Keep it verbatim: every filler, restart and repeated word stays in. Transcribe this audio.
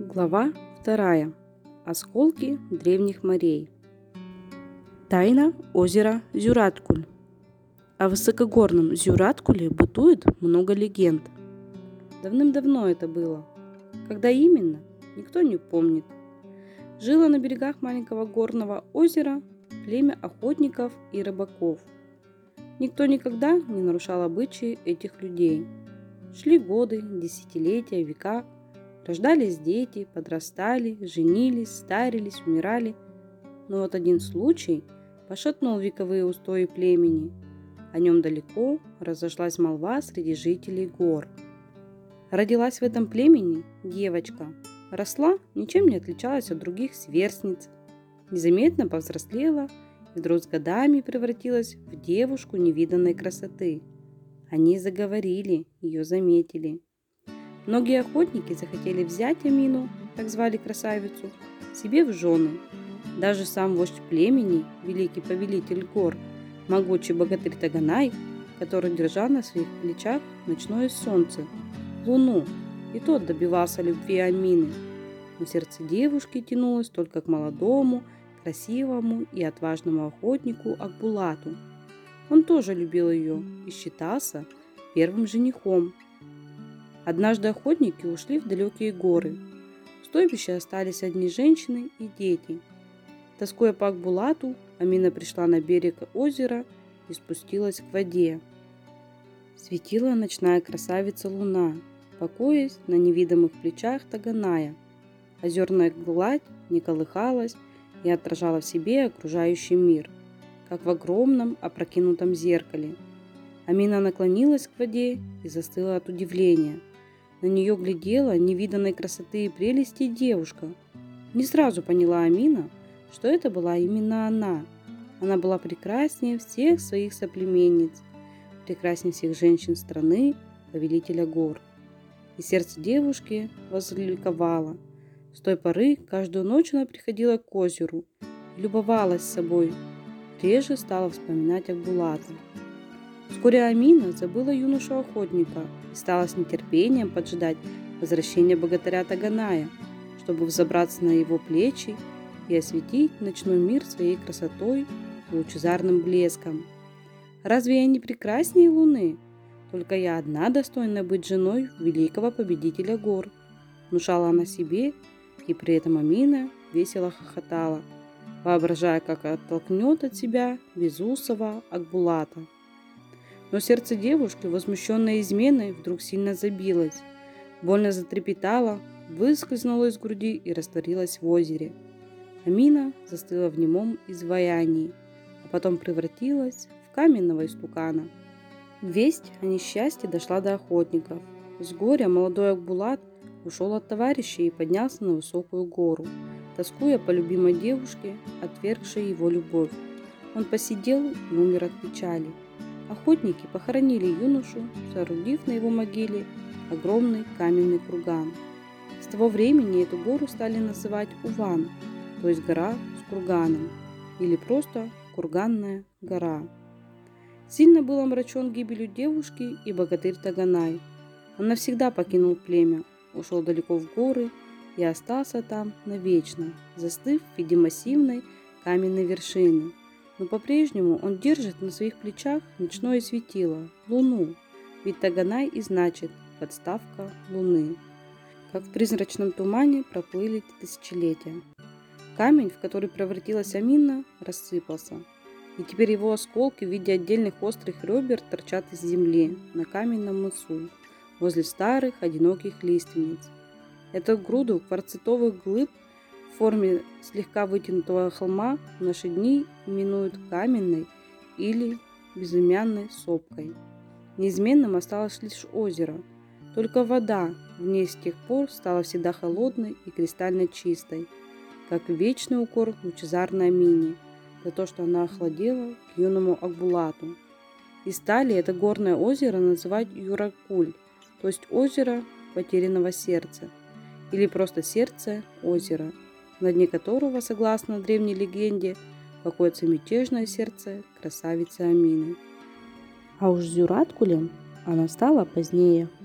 Глава вторая. Осколки древних морей. Тайна озера Зюраткуль. О высокогорном Зюраткуле бытует много легенд. Давным-давно это было. Когда именно, никто не помнит. Жило на берегах маленького горного озера племя охотников и рыбаков. Никто никогда не нарушал обычаи этих людей. Шли годы, десятилетия, века. Рождались дети, подрастали, женились, старились, умирали. Но вот один случай пошатнул вековые устои племени. О нем далеко разошлась молва среди жителей гор. Родилась в этом племени девочка. Росла, ничем не отличалась от других сверстниц. Незаметно повзрослела и вдруг с годами превратилась в девушку невиданной красоты. Они заговорили, ее заметили. Многие охотники захотели взять Амину, так звали красавицу, себе в жены. Даже сам вождь племени, великий повелитель гор, могучий богатырь Таганай, который держал на своих плечах ночное солнце, луну, и тот добивался любви Амины. Но сердце девушки тянулось только к молодому, красивому и отважному охотнику Акбулату. Он тоже любил ее и считался первым женихом. Однажды охотники ушли в далекие горы. В стойбище остались одни женщины и дети. Тоскуя по Акбулату, Амина пришла на берег озера и спустилась к воде. Светила ночная красавица луна, покоясь на невидимых плечах Таганая. Озерная гладь не колыхалась и отражала в себе окружающий мир, как в огромном опрокинутом зеркале. Амина наклонилась к воде и застыла от удивления. На нее глядела невиданной красоты и прелести девушка. Не сразу поняла Амина, что это была именно она. Она была прекраснее всех своих соплеменниц, прекраснее всех женщин страны, повелителя гор. И сердце девушки возликовало. С той поры каждую ночь она приходила к озеру и любовалась собой. Реже стала вспоминать Акбулата. Вскоре Амина забыла юношу-охотника и стала с нетерпением поджидать возвращения богатыря Таганая, чтобы взобраться на его плечи и осветить ночной мир своей красотой и лучезарным блеском. «Разве я не прекраснее луны? Только я одна достойна быть женой великого победителя гор», внушала она себе, и при этом Амина весело хохотала, воображая, как оттолкнет от себя безусого Акбулата. Но сердце девушки, возмущенной изменой, вдруг сильно забилось, больно затрепетало, выскользнуло из груди и растворилось в озере. Амина застыла в немом изваянии, а потом превратилась в каменного истукана. Весть о несчастье дошла до охотников. С горя молодой Акбулат ушел от товарищей и поднялся на высокую гору, тоскуя по любимой девушке, отвергшей его любовь. Он посидел и умер от печали. Охотники похоронили юношу, соорудив на его могиле огромный каменный курган. С того времени эту гору стали называть Уван, то есть гора с курганом, или просто Курганная гора. Сильно был омрачен гибелью девушки и богатырь Таганай. Он навсегда покинул племя, ушел далеко в горы и остался там навечно, застыв в виде массивной каменной вершины. Но по-прежнему он держит на своих плечах ночное светило, луну, ведь Таганай и значит подставка луны. Как в призрачном тумане проплыли тысячелетия. Камень, в который превратилась Амина, рассыпался, и теперь его осколки в виде отдельных острых ребер торчат из земли на каменном мысу, возле старых одиноких лиственниц. Эту груду кварцитовых глыб в форме слегка вытянутого холма в наши дни именуют каменной или безымянной сопкой. Неизменным осталось лишь озеро, только вода в ней с тех пор стала всегда холодной и кристально чистой, как вечный укор лучезарной Амине за то, что она охладела к юному Акбулату. И стали это горное озеро называть Юракуль, то есть озеро потерянного сердца, или просто сердце озера, на дне которого, согласно древней легенде, покоится мятежное сердце красавицы Амины. А уж Зюраткулем она стала позднее.